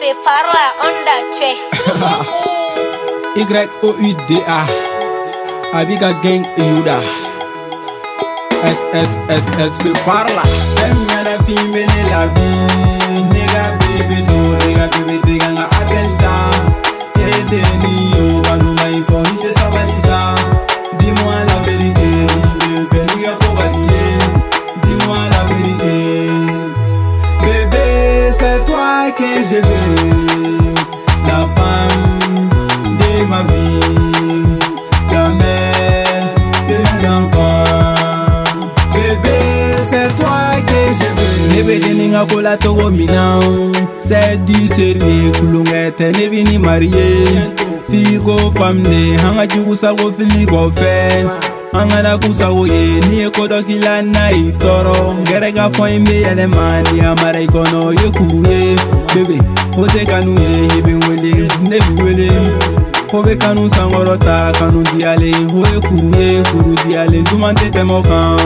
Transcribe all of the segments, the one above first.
Bébé parla, onda che. YOUDA Abiga Gang Yuda SSSSB parla. Femina female la vie. Nigga baby no, nigga baby diga nga abelta. Edeni yo banuma info hite sabalisa. Dis-moi la vérité, nigga covalier. Dis-moi la vérité. Bébé, c'est toi que je veux. La femme de ma vie, la mère de mes enfants. Bébé, c'est toi que je veux. Nebe deninga kola togo minam. C'est du sérieux, kulungete nebi ni marié. Figo famne, hanga jugu sago fili go fe. Hanga na kusago ye, ni ekodo kila na itoro. Gerega fo imbe yale mani, amara ikono ye kuye. Bébé, ote kanu ye, yebe wele, nebi wele. Kobe kanu sangorota, kanu diale, hoe furu diale, dumante temokan.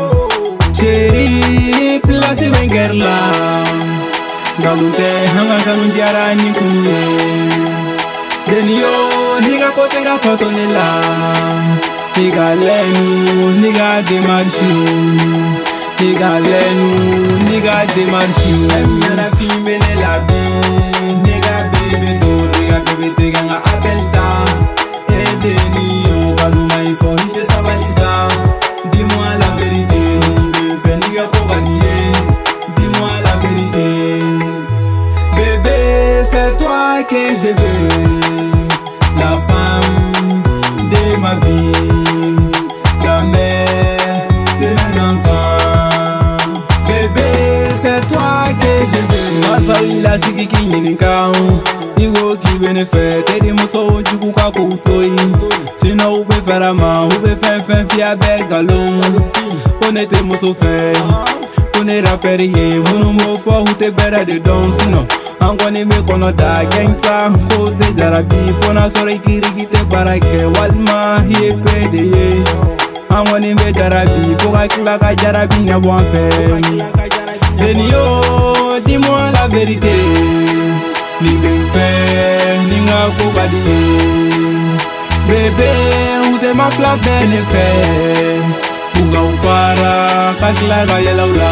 Chérie, place bengerla. Galunte, hanga kanu diara ni kuye. Denio, niga kotenga kotonela. Niga lenu, niga demarchu. Niga lenu, niga demarchu. Emina female la vie. Niga baby no, niga baby diga nga abelta. Edeni yo banuma info hite sabalisa. Dis-moi la vérité, niga covalier. Dis-moi la vérité. Bébé, c'est toi que je veux. La femme de ma vie, la mère de mes enfants. Bébé, c'est toi que je veux. Masawi la siki kinyinika. Igo ki benefe, tedi moso jugu ka koutoi. Sinon ube ferama, ube fen fia begalong. Onete moso fe, one raperi ye. Munu mo fo hute bera de don sino. Angwani me kono da gangsta kote jarabi. Fona sore kirigite barake walma hiye pede ye. Angwani me jarabi, foka kilaka jarabi nyabwan fe. Denio, dis-moi la vérité. Ni ben fe, ni nga kobadi. Bébé, ou te ma fla bene fe. Fuga ufara, kakilaka yelaula.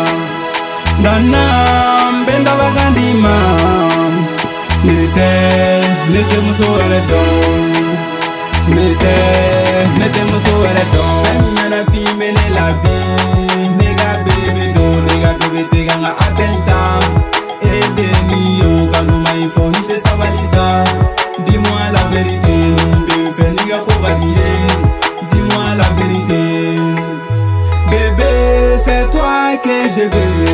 Danam, benda bagandima. Nete muso eredon. Nete muso eredon. Femina female la vie. Nigga baby no, nigga baby diga nga abelta. Edeni yo kanuma info hite sabalisa. Dis-moi la vérité, bébé nigga covalier. Dis-moi la vérité. Bébé, c'est toi que je veux.